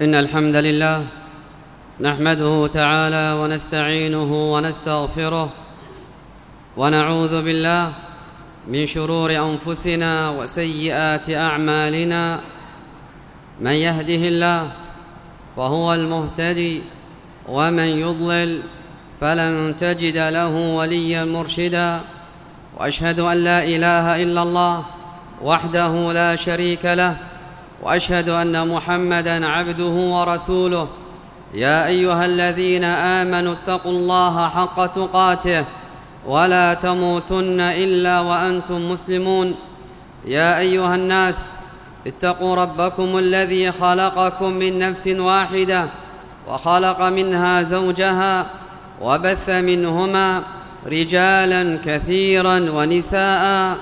إن الحمد لله نحمده تعالى ونستعينه ونستغفره ونعوذ بالله من شرور أنفسنا وسيئات أعمالنا. من يهده الله فهو المهتدي ومن يضلل فلن تجد له وليا مرشدا. وأشهد أن لا إله إلا الله وحده لا شريك له، وأشهد أن محمدًا عبده ورسوله. يا أيها الذين آمنوا اتقوا الله حق تقاته ولا تموتن إلا وأنتم مسلمون. يا أيها الناس اتقوا ربكم الذي خلقكم من نفس واحدة وخلق منها زوجها وبث منهما رجالا كثيرا ونساء،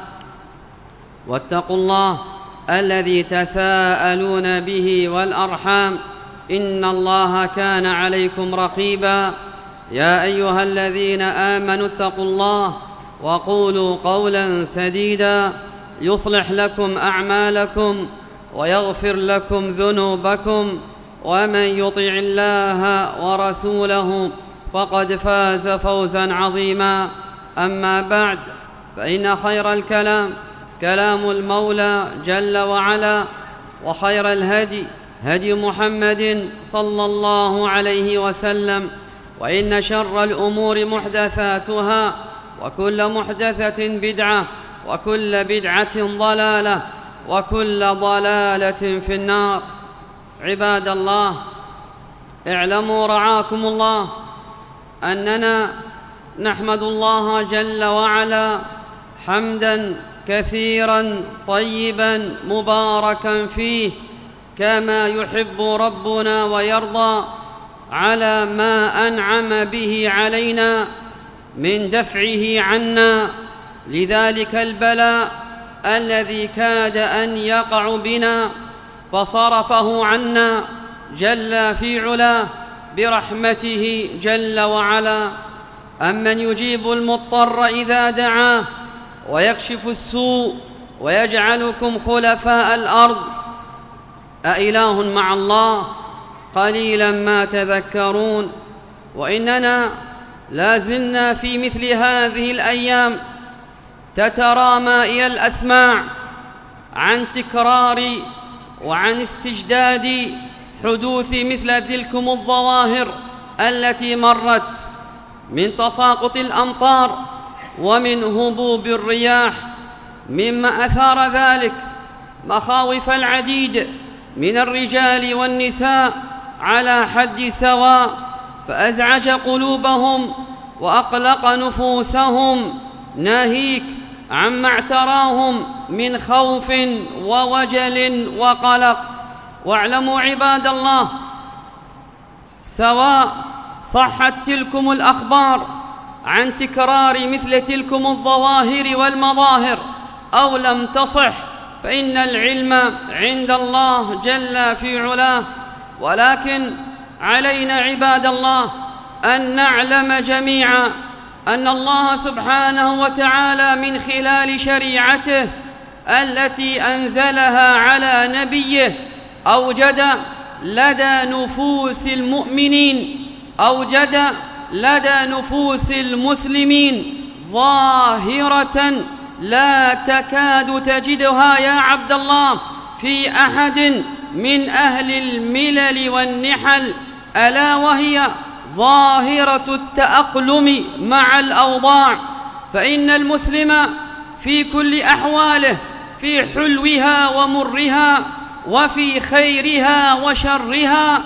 واتقوا الله الذي تساءلون به والأرحام إن الله كان عليكم رقيبا. يا أيها الذين آمنوا اتقوا الله وقولوا قولا سديدا يصلح لكم أعمالكم ويغفر لكم ذنوبكم، ومن يطع الله ورسوله فقد فاز فوزا عظيما. أما بعد، فإن خير الكلام كلام المولى جل وعلا، وخير الهدي هدي محمد صلى الله عليه وسلم، وإن شر الأمور محدثاتها، وكل محدثة بدعة، وكل بدعة ضلالة، وكل ضلالة في النار. عباد الله، اعلموا رعاكم الله أننا نحمد الله جل وعلا حمداً كثيرا طيبا مباركا فيه كما يحب ربنا ويرضى، على ما أنعم به علينا من دفعه عنا لذلك البلاء الذي كاد أن يقع بنا، فصرفه عنا جل في علاه برحمته جل وعلا. أمن يجيب المضطر إذا دعاه ويكشف السوء ويجعلكم خلفاء الأرض أإله مع الله قليلا ما تذكرون. وإننا لازلنا في مثل هذه الأيام تترامى إلى الأسماع عن تكرار وعن استجداد حدوث مثل تلكم الظواهر التي مرت من تساقط الأمطار ومن هبوب الرياح، مما أثار ذلك مخاوف العديد من الرجال والنساء على حد سواء، فأزعج قلوبهم وأقلق نفوسهم، ناهيك عما اعتراهم من خوف ووجل وقلق. واعلموا عباد الله، سواء صحت تلكم الأخبار عن تكرار مثل تلكم الظواهر والمظاهر أو لم تصح، فإن العلم عند الله جل في علاه. ولكن علينا عباد الله أن نعلم جميعا أن الله سبحانه وتعالى من خلال شريعته التي أنزلها على نبيه أوجد لدى نفوس المؤمنين، أوجد لدى نفوس المسلمين ظاهرة لا تكاد تجدها يا عبد الله في أحد من أهل الملل والنحل، ألا وهي ظاهرة التأقلم مع الأوضاع. فإن المسلم في كل أحواله، في حلوها ومرها، وفي خيرها وشرها،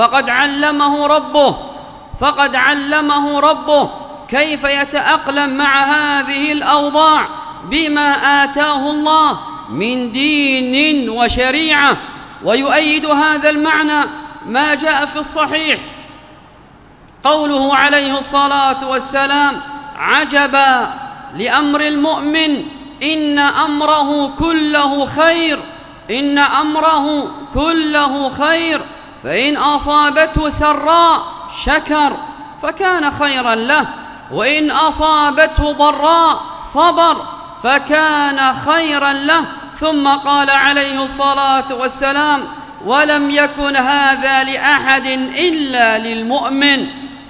فقد علمه ربه كيف يتأقلم مع هذه الأوضاع بما آتاه الله من دين وشريعة. ويؤيد هذا المعنى ما جاء في الصحيح قوله عليه الصلاة والسلام: عجبا لأمر المؤمن إن أمره كله خير، إن أمره كله خير، فإن أصابته سراء شكر فكان خيرا له، وإن أصابته ضراء صبر فكان خيرا له. ثم قال عليه الصلاة والسلام: ولم يكن هذا لأحد إلا للمؤمن.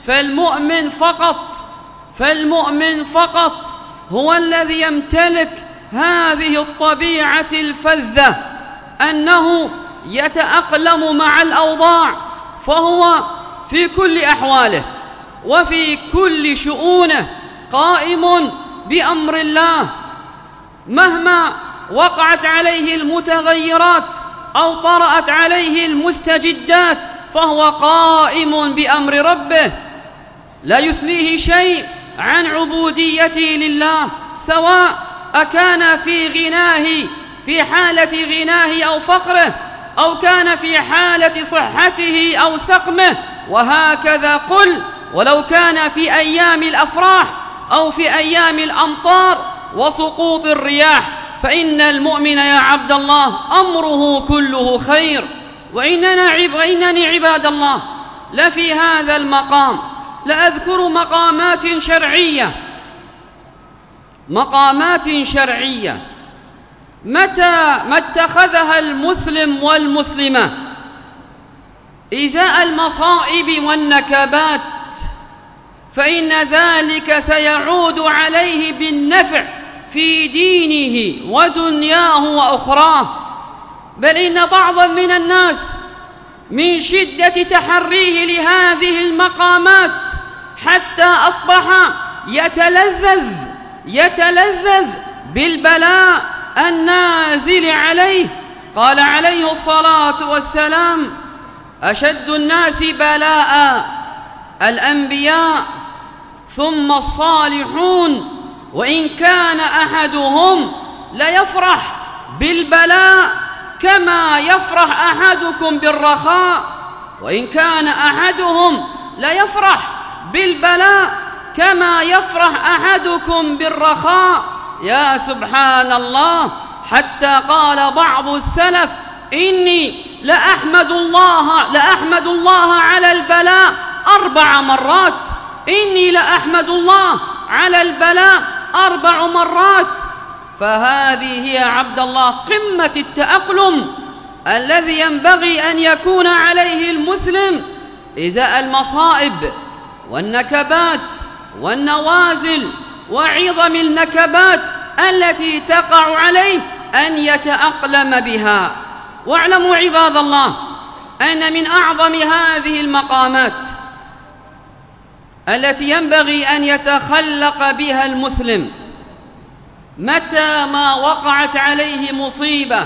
فالمؤمن فقط هو الذي يمتلك هذه الطبيعة الفذة، أنه يتأقلم مع الأوضاع، فهو في كل أحواله وفي كل شؤونه قائم بأمر الله، مهما وقعت عليه المتغيرات أو طرأت عليه المستجدات فهو قائم بأمر ربه، لا يثنيه شيء عن عبوديته لله، سواء أكان في حالة غناه أو فقره، أو كان في حالة صحته أو سقمه. وهكذا قل ولو كان في أيام الأفراح أو في أيام الأمطار وسقوط الرياح، فإن المؤمن يا عبد الله أمره كله خير. وإنني عباد الله لفي هذا المقام لأذكر مقامات شرعية متى ما اتخذها المسلم والمسلمة إزاء المصائب والنكبات، فإن ذلك سيعود عليه بالنفع في دينه ودنياه وأخراه. بل إن بعضا من الناس من شدة تحريه لهذه المقامات حتى أصبح يتلذذ بالبلاء النازل عليه. قال عليه الصلاة والسلام: أشد الناس بلاء الأنبياء ثم الصالحون، وإن كان أحدهم ليفرح بالبلاء كما يفرح أحدكم بالرخاء، وإن كان أحدهم ليفرح بالبلاء كما يفرح أحدكم بالرخاء. يا سبحان الله، حتى قال بعض السلف: إني لأحمد الله على البلاء 4 مرات. إني لأحمد الله على البلاء 4 مرات. فهذه هي عبد الله قمة التأقلم الذي ينبغي أن يكون عليه المسلم إزاء المصائب والنكبات والنوازل وعظم النكبات التي تقع عليه أن يتأقلم بها. واعلموا عباد الله أن من أعظم هذه المقامات التي ينبغي أن يتخلق بها المسلم متى ما وقعت عليه مصيبة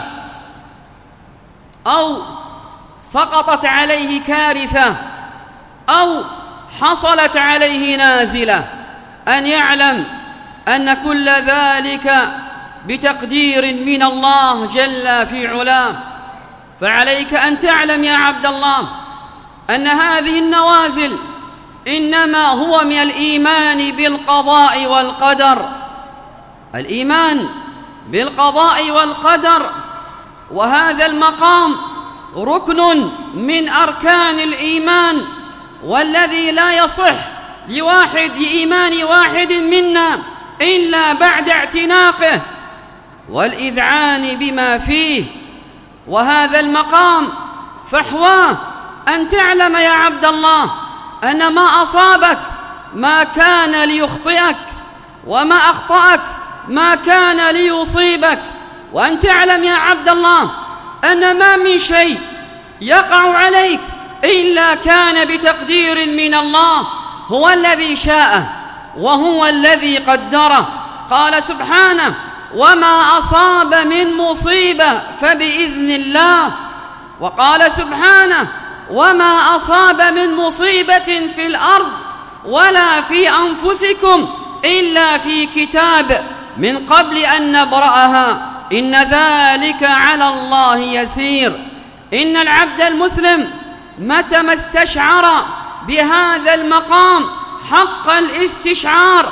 أو سقطت عليه كارثة أو حصلت عليه نازلة، أن يعلم أن كل ذلك بتقدير من الله جل في علاه. فعليك أن تعلم يا عبد الله أن هذه النوازل إنما هو من الإيمان بالقضاء والقدر. الإيمان بالقضاء والقدر، وهذا المقام ركن من أركان الإيمان، والذي لا يصح لإيمان واحد منا إلا بعد اعتناقه والإذعان بما فيه. وهذا المقام فحواه أن تعلم يا عبد الله أن ما أصابك ما كان ليخطئك، وما أخطأك ما كان ليصيبك. وأن تعلم يا عبد الله أن ما من شيء يقع عليك إلا كان بتقدير من الله، هو الذي شاءه وهو الذي قدره. قال سبحانه: وما أصاب من مصيبة فبإذن الله. وقال سبحانه: وما أصاب من مصيبة في الأرض ولا في أنفسكم إلا في كتاب من قبل أن نبرأها إن ذلك على الله يسير. إن العبد المسلم متى ما استشعر بهذا المقام حق الاستشعار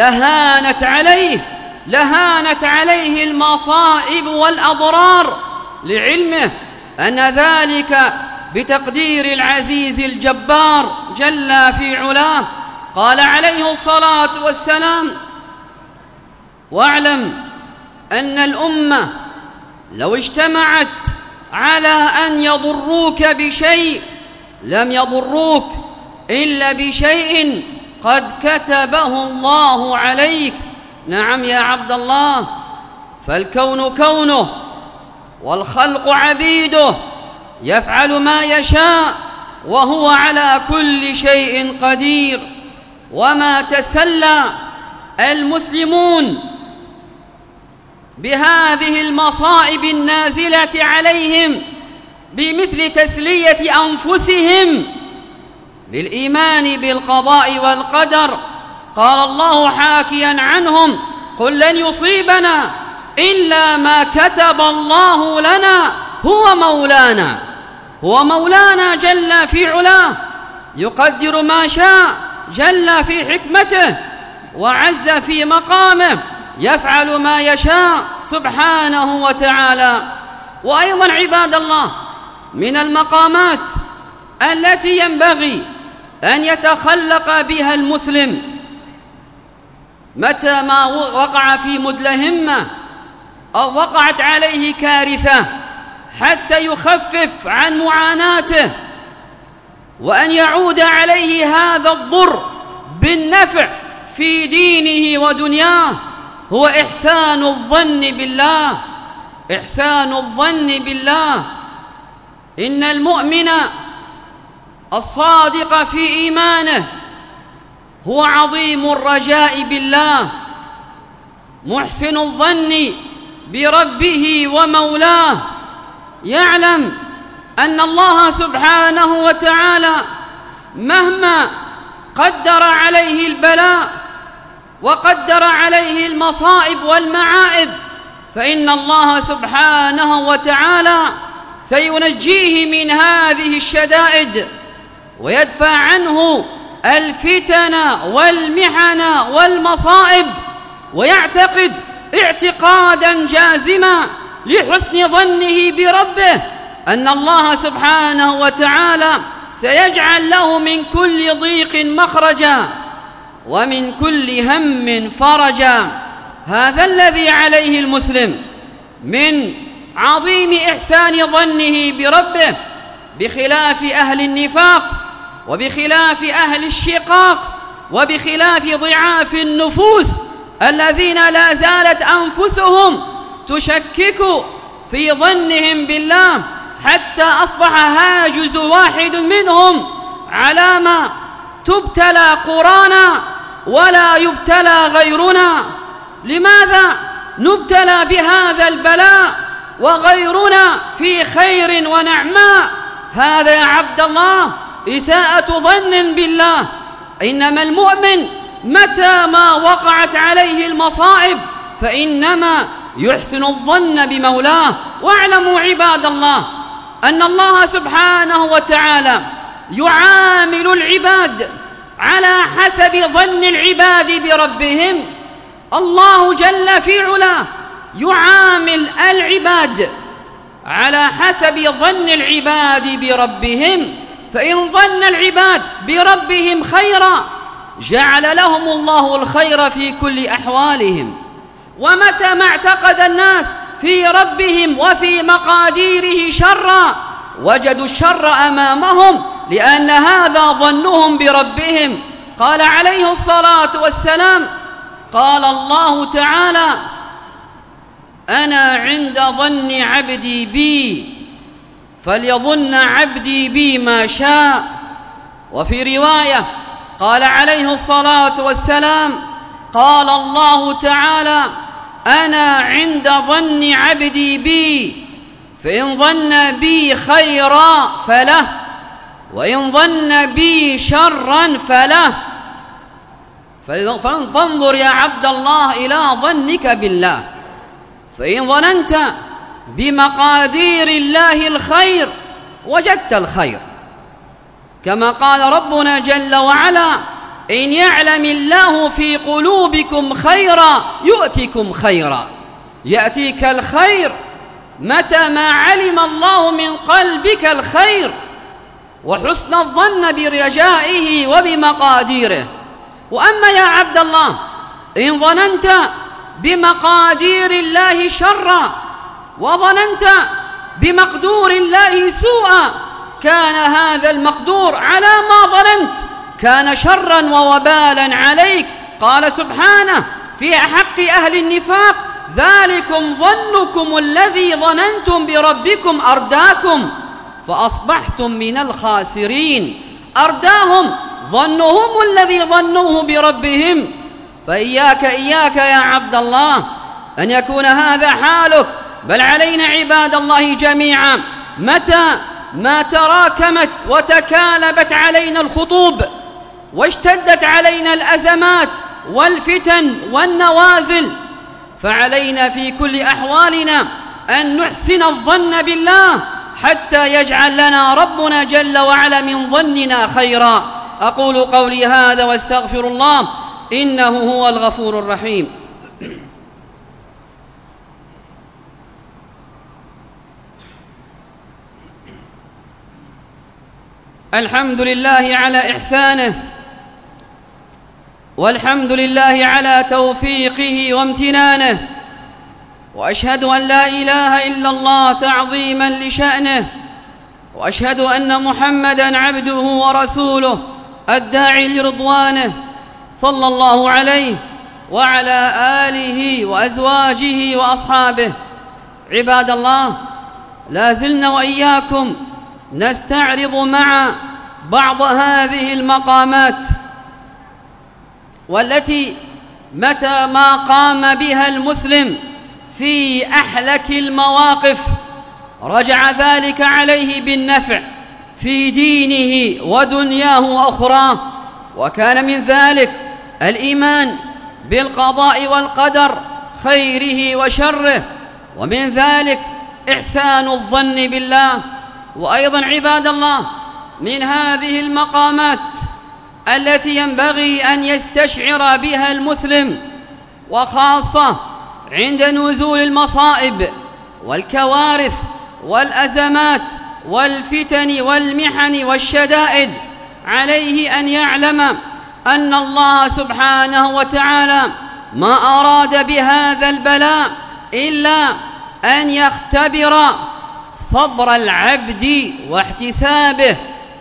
لهانت عليه المصائب والأضرار، لعلمه أن ذلك بتقدير العزيز الجبار جل في علاه. قال عليه الصلاة والسلام: واعلم أن الأمة لو اجتمعت على أن يضروك بشيء لم يضروك إلا بشيء قد كتبه الله عليك. نعم يا عبد الله، فالكون كونه والخلق عبيده، يفعل ما يشاء وهو على كل شيء قدير. وما تسلى المسلمون بهذه المصائب النازلة عليهم بمثل تسلية أنفسهم بالإيمان بالقضاء والقدر. قال الله حاكيا عنهم: قل لن يصيبنا إلا ما كتب الله لنا هو مولانا جل في علاه، يقدر ما شاء جل في حكمته وعز في مقامه، يفعل ما يشاء سبحانه وتعالى. وأيضا عباد الله، من المقامات التي ينبغي أن يتخلق بها المسلم متى ما وقع في مدلهمة أو وقعت عليه كارثة حتى يخفف عن معاناته وأن يعود عليه هذا الضر بالنفع في دينه ودنياه، هو إحسان الظن بالله. إحسان الظن بالله. إن المؤمن الصادق في إيمانه هو عظيم الرجاء بالله، محسن الظن بربه ومولاه، يعلم أن الله سبحانه وتعالى مهما قدر عليه البلاء وقدر عليه المصائب والمعائب، فإن الله سبحانه وتعالى سينجيه من هذه الشدائد ويدفع عنه الفتن والمحن والمصائب، ويعتقد اعتقادا جازما لحسن ظنه بربه أن الله سبحانه وتعالى سيجعل له من كل ضيق مخرجا ومن كل هم فرجا. هذا الذي عليه المسلم من عظيم إحسان ظنه بربه، بخلاف أهل النفاق وبخلاف أهل الشقاق وبخلاف ضعاف النفوس الذين لا زالت أنفسهم تشكك في ظنهم بالله، حتى أصبح هاجز واحد منهم على ما تبتلى قرانا ولا يبتلى غيرنا. لماذا نبتلى بهذا البلاء وغيرنا في خير ونعماء؟ هذا يا عبد الله إساءة ظن بالله. إنما المؤمن متى ما وقعت عليه المصائب فإنما يحسن الظن بمولاه. واعلموا عباد الله أن الله سبحانه وتعالى يعامل العباد على حسب ظن العباد بربهم. الله جل في علاه يعامل العباد على حسب ظن العباد بربهم، فإن ظن العباد بربهم خيرا جعل لهم الله الخير في كل أحوالهم، ومتى ما اعتقد الناس في ربهم وفي مقاديره شرا وجدوا الشر أمامهم، لأن هذا ظنهم بربهم. قال عليه الصلاة والسلام: قال الله تعالى: أنا عند ظن عبدي بي فليظن عبدي بي ما شاء. وفي رواية قال عليه الصلاة والسلام: قال الله تعالى: أنا عند ظن عبدي بي فإن ظن بي خيرا فله وإن ظن بي شرا فله. فانظر يا عبد الله إلى ظنك بالله، فإن ظننت بمقادير الله الخير وجدت الخير، كما قال ربنا جل وعلا: إن يعلم الله في قلوبكم خيرا يؤتكم خيرا. يأتيك الخير متى ما علم الله من قلبك الخير وحسن الظن برجائه وبمقاديره. وأما يا عبد الله إن ظننت بمقادير الله شرا وظننت بمقدور الله سوءا كان هذا المقدور على ما ظننت كان شرا ووبالا عليك. قال سبحانه في حق أهل النفاق: ذلكم ظنكم الذي ظننتم بربكم أرداكم فأصبحتم من الخاسرين. أرداهم ظنهم الذي ظنوه بربهم. فإياك يا عبد الله أن يكون هذا حالك، بل علينا عباد الله جميعا متى ما تراكمت وتكالبت علينا الخطوب واشتدت علينا الأزمات والفتن والنوازل، فعلينا في كل أحوالنا أن نحسن الظن بالله حتى يجعل لنا ربنا جل وعلا من ظننا خيرا. أقول قولي هذا واستغفر الله إنه هو الغفور الرحيم. الحمد لله على إحسانه، والحمد لله على توفيقه وامتنانه، وأشهد أن لا إله إلا الله تعظيما لشأنه، وأشهد أن محمدا عبده ورسوله الداعي لرضوانه، صلى الله عليه وعلى آله وأزواجه وأصحابه. عباد الله، لا زلنا وإياكم نستعرض مع بعض هذه المقامات، والتي متى ما قام بها المسلم في أحلك المواقف رجع ذلك عليه بالنفع في دينه ودنياه وأخراه. وكان من ذلك الإيمان بالقضاء والقدر خيره وشره، ومن ذلك إحسان الظن بالله. وأيضا عباد الله، من هذه المقامات التي ينبغي أن يستشعر بها المسلم، وخاصة عند نزول المصائب والكوارث والأزمات والفتن والمحن والشدائد، عليه أن يعلم أن الله سبحانه وتعالى ما أراد بهذا البلاء إلا أن يختبر صبر العبد واحتسابه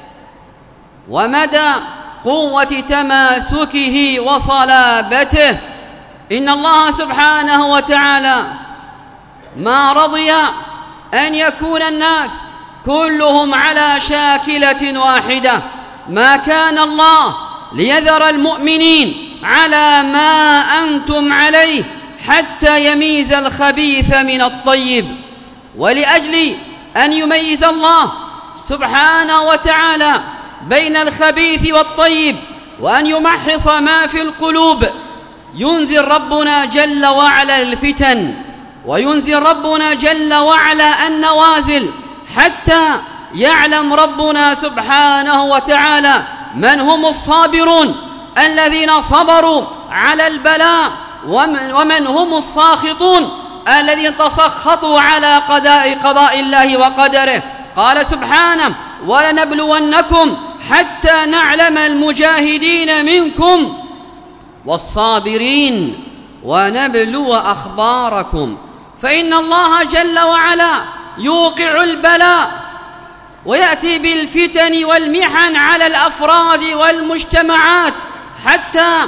ومدى قوة تماسكه وصلابته. إن الله سبحانه وتعالى ما رضي أن يكون الناس كلهم على شاكلة واحدة. ما كان الله ليذر المؤمنين على ما أنتم عليه حتى يميز الخبيث من الطيب. ولأجل أن يميز الله سبحانه وتعالى بين الخبيث والطيب، وأن يمحص ما في القلوب، ينزل ربنا جل وعلا الفتن، وينزل ربنا جل وعلا النوازل، حتى يعلم ربنا سبحانه وتعالى من هم الصابرون الذين صبروا على البلاء، ومن هم الساخطون الذين تسخطوا على قضاء الله وقدره. قال سبحانه: ولنبلونكم حتى نعلم المجاهدين منكم والصابرين ونبلو أخباركم. فإن الله جل وعلا يوقع البلاء ويأتي بالفتن والمحن على الأفراد والمجتمعات حتى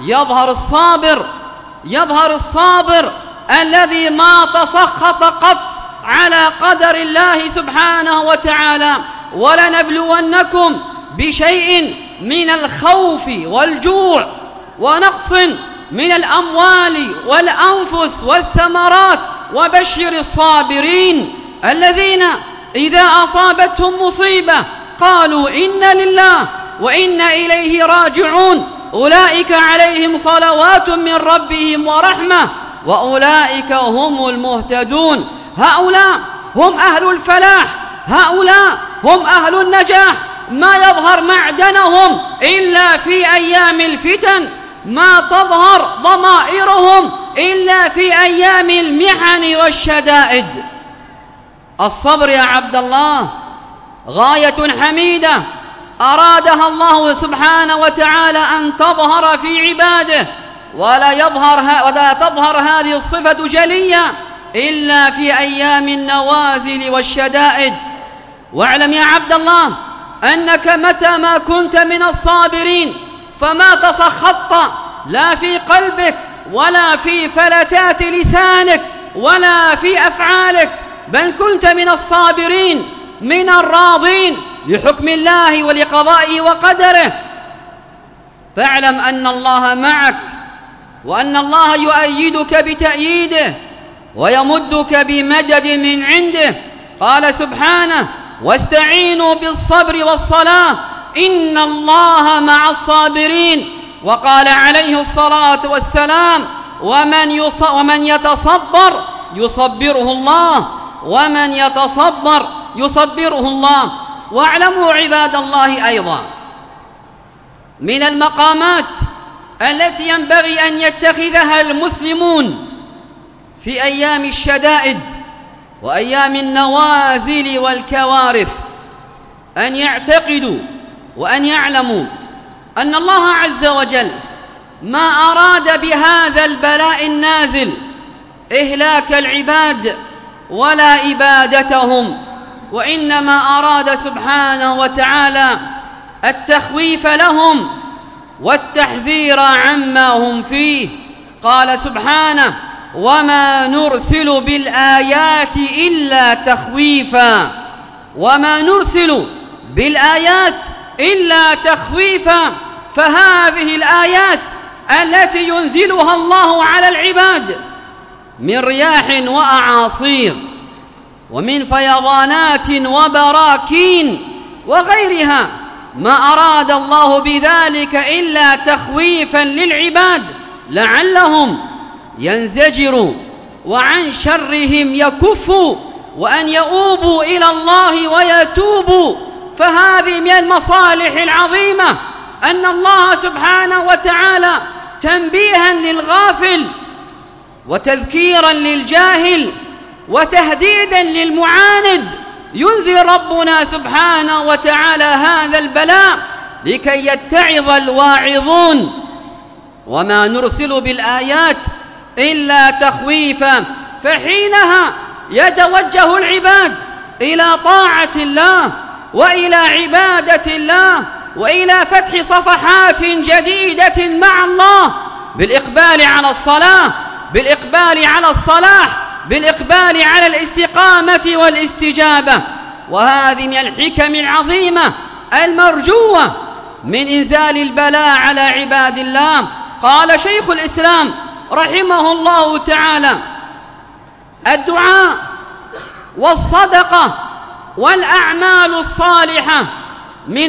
يظهر الصابر الذي ما تسخط قط على قدر الله سبحانه وتعالى. ولنبلونكم بشيء من الخوف والجوع ونقص من الأموال والأنفس والثمرات، وبشر الصابرين الذين إذا أصابتهم مصيبة قالوا إنا لله وإنا إليه راجعون، أولئك عليهم صلوات من ربهم ورحمة وأولئك هم المهتدون. هؤلاء هم أهل الفلاح، هؤلاء هم أهل النجاح. ما يظهر معدنهم إلا في أيام الفتن، ما تظهر ضمائرهم إلا في أيام المحن والشدائد. الصبر يا عبد الله غاية حميدة أرادها الله سبحانه وتعالى أن تظهر في عباده، ولا تظهر هذه الصفة جلية إلا في أيام النوازل والشدائد. واعلم يا عبد الله أنك متى ما كنت من الصابرين فما تسخطت لا في قلبك ولا في فلتات لسانك ولا في أفعالك، بل كنت من الصابرين من الراضين لحكم الله ولقضائه وقدره. فاعلم أن الله معك، وأن الله يؤيدك بتأييده ويمدك بمدد من عنده. قال سبحانه: واستعينوا بالصبر والصلاة إن الله مع الصابرين. وقال عليه الصلاة والسلام: ومن يتصبر يصبره الله، ومن يتصبر يصبره الله. واعلموا عباد الله أيضا من المقامات التي ينبغي أن يتخذها المسلمون في أيام الشدائد وأيام النوازل والكوارث أن يعتقدوا وأن يعلموا أن الله عز وجل ما أراد بهذا البلاء النازل إهلاك العباد ولا إبادتهم، وإنما أراد سبحانه وتعالى التخويف لهم والتحذير عما هم فيه. قال سبحانه: وما نرسل بالآيات إلا تخويفا. وما نرسل بالآيات إلا تخويفا. فهذه الآيات التي ينزلها الله على العباد من رياح وأعاصير ومن فيضانات وبراكين وغيرها، ما أراد الله بذلك إلا تخويفا للعباد لعلهم ينزجروا وعن شرهم يكفوا وأن يؤوبوا إلى الله ويتوبوا. فهذه من المصالح العظيمة أن الله سبحانه وتعالى تنبيها للغافل وتذكيرا للجاهل وتهديدا للمعاند ينزل ربنا سبحانه وتعالى هذا البلاء لكي يتعظ الواعظون. وما نرسل بالآيات إلا تخويفا. فحينها يتوجه العباد إلى طاعة الله وإلى عبادة الله وإلى فتح صفحات جديدة مع الله بالإقبال على الصلاة، بالإقبال على الصلاح، بالإقبال على الاستقامة والاستجابة. وهذه من الحكم العظيمة المرجوة من إنزال البلاء على عباد الله. قال شيخ الإسلام رحمه الله تعالى: الدعاء والصدقة والأعمال الصالحة من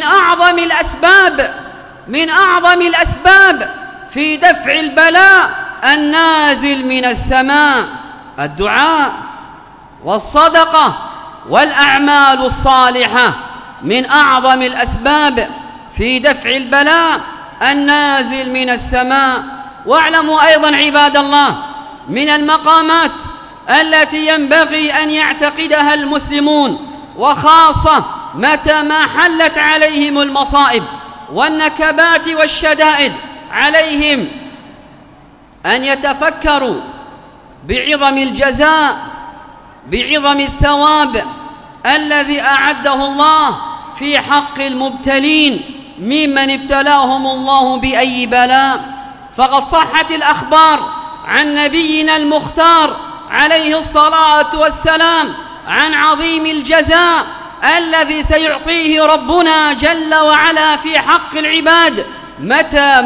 أعظم الأسباب في دفع البلاء النازل من السماء. الدعاء والصدقة والأعمال الصالحة من أعظم الأسباب في دفع البلاء النازل من السماء. واعلموا أيضا عباد الله من المقامات التي ينبغي أن يعتقدها المسلمون، وخاصة متى ما حلت عليهم المصائب والنكبات والشدائد، عليهم أن يتفكروا بعظم الجزاء، بعظم الثواب الذي أعده الله في حق المبتلين ممن ابتلاهم الله بأي بلاء. فقد صحت الأخبار عن نبينا المختار عليه الصلاة والسلام عن عظيم الجزاء الذي سيعطيه ربنا جل وعلا في حق العباد متى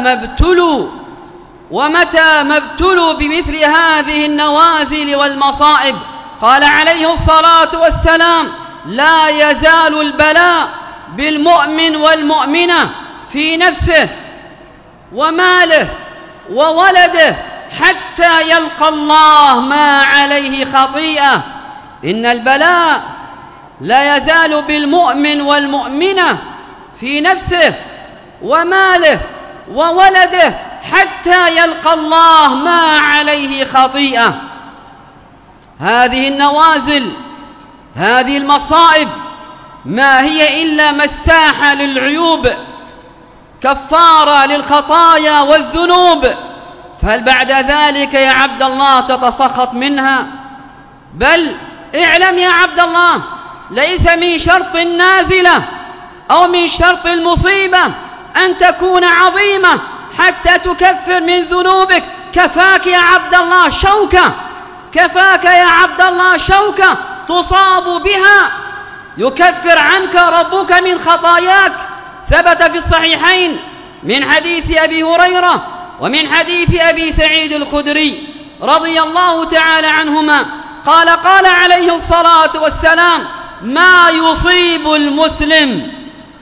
ما ابتلوا بمثل هذه النوازل والمصائب. قال عليه الصلاة والسلام: لا يزال البلاء بالمؤمن والمؤمنة في نفسه وماله وولده حتى يلقى الله ما عليه خطيئة. إن البلاء لا يزال بالمؤمن والمؤمنة في نفسه وماله وولده حتى يلقى الله ما عليه خطيئة. هذه النوازل، هذه المصائب ما هي إلا مساحة للعيوب، كفارة للخطايا والذنوب. فهل بعد ذلك يا عبد الله تتسخط منها بل اعلم يا عبد الله، ليس من شرط النازلة أو من شرط المصيبة أن تكون عظيمة حتى تكفر من ذنوبك. كفاك يا عبد الله شوكة، كفاك يا عبد الله شوكة تصاب بها يكفر عنك ربك من خطاياك. ثبت في الصحيحين من حديث أبي هريرة ومن حديث أبي سعيد الخدري رضي الله تعالى عنهما قال عليه الصلاة والسلام: ما يصيب المسلم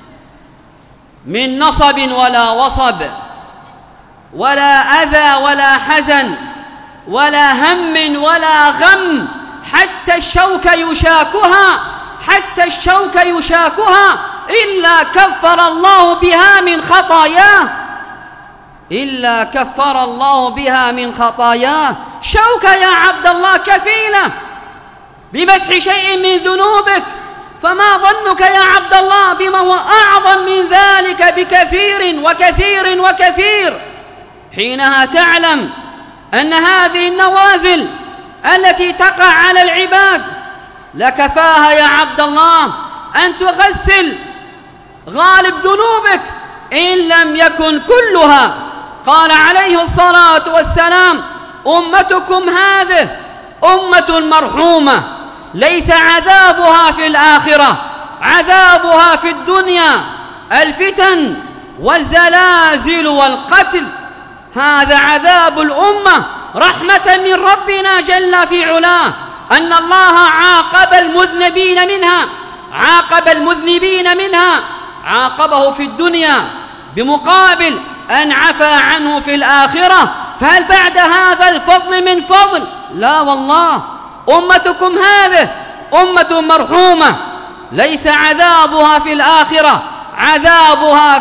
من نصب ولا وصب ولا أذى ولا حزن ولا هم ولا غم حتى الشوك يشاكها إلا كفر الله بها من خطاياه. شوكة يا عبد الله كفيلة بمسح شيء من ذنوبك، فما ظنك يا عبد الله بما هو أعظم من ذلك بكثير وكثير وكثير. حينها تعلم أن هذه النوازل التي تقع على العباد لكفاها يا عبد الله أن تغسل غالب ذنوبك إن لم يكن كلها. قال عليه الصلاة والسلام: أمتكم هذه أمة مرحومة، ليس عذابها في الآخرة، عذابها في الدنيا الفتن والزلازل والقتل. هذا عذاب الأمة رحمة من ربنا جل في علاه، أن الله عاقب المذنبين منها عاقبه في الدنيا بمقابل أن عفى عنه في الآخرة. فهل بعد هذا الفضل من فضل؟ لا والله. أمتكم هذه أمة مرحومة، ليس عذابها في الآخرة، عذابها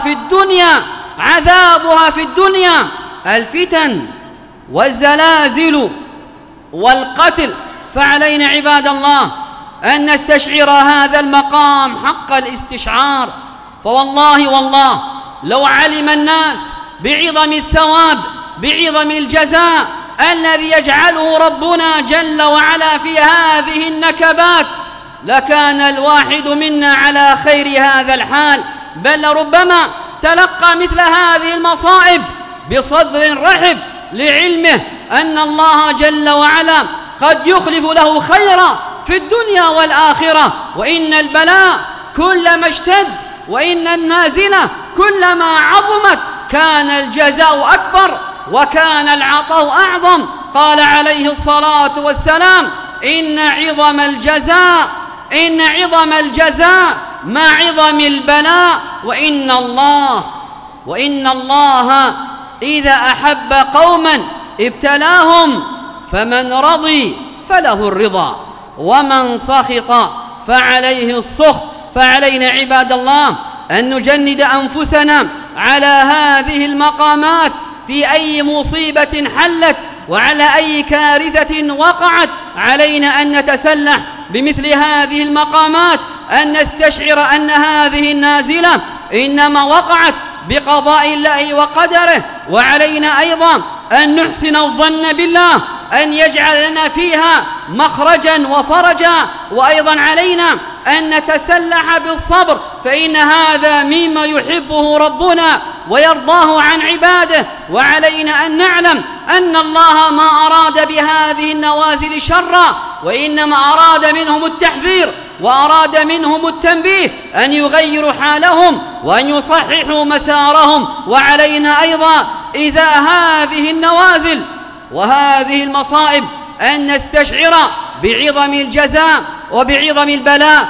في الدنيا الفتن والزلازل والقتل. فعلينا عباد الله أن نستشعر هذا المقام حق الاستشعار. فوالله لو علم الناس بعظم الثواب بعظم الجزاء الذي يجعله ربنا جل وعلا في هذه النكبات لكان الواحد منا على خير هذا الحال، بل ربما تلقى مثل هذه المصائب بصدر رحب لعلمه أن الله جل وعلا قد يخلف له خيرا في الدنيا والآخرة. وإن البلاء كلما اشتد وإن النازلة كلما عظمت كان الجزاء أكبر وكان العطاء أعظم. قال عليه الصلاة والسلام: إن عظم الجزاء مع عظم البلاء، وإن الله إذا أحب قوما ابتلاهم، فمن رضي فله الرضا ومن سخط فعليه السخط. فعلينا عباد الله أن نجند أنفسنا على هذه المقامات في أي مصيبة حلت وعلى أي كارثة وقعت. علينا أن نتسلح بمثل هذه المقامات، أن نستشعر أن هذه النازلة إنما وقعت بقضاء الله وقدره. وعلينا أيضا أن نحسن الظن بالله أن يجعل لنا فيها مخرجا وفرجا. وأيضا علينا أن نتسلح بالصبر، فإن هذا مما يحبه ربنا ويرضاه عن عباده. وعلينا أن نعلم أن الله ما أراد بهذه النوازل شرا، وإنما أراد منهم التحذير وأراد منهم التنبيه أن يغيروا حالهم وأن يصححوا مسارهم. وعلينا أيضا إزاء هذه النوازل وهذه المصائب أن نستشعر بعظم الجزاء وبعظم البلاء.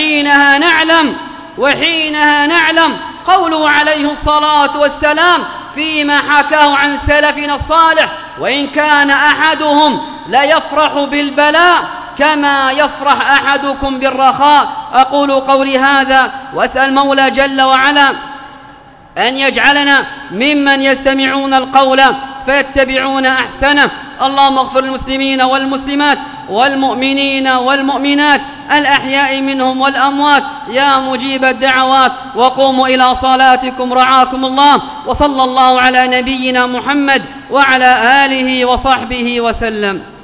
وحينها نعلم قوله عليه الصلاة والسلام فيما حكاه عن سلفنا الصالح: وإن كان أحدهم ليفرح بالبلاء كما يفرح أحدكم بالرخاء. أقول قولي هذا وأسأل مولى جل وعلا أن يجعلنا ممن يستمعون القول فيتبعون أحسنه. اللهم اغفر للمسلمين والمسلمات والمؤمنين والمؤمنات الأحياء منهم والأموات يا مجيب الدعوات. وقوموا إلى صلاتكم رعاكم الله. وصلى الله على نبينا محمد وعلى آله وصحبه وسلم.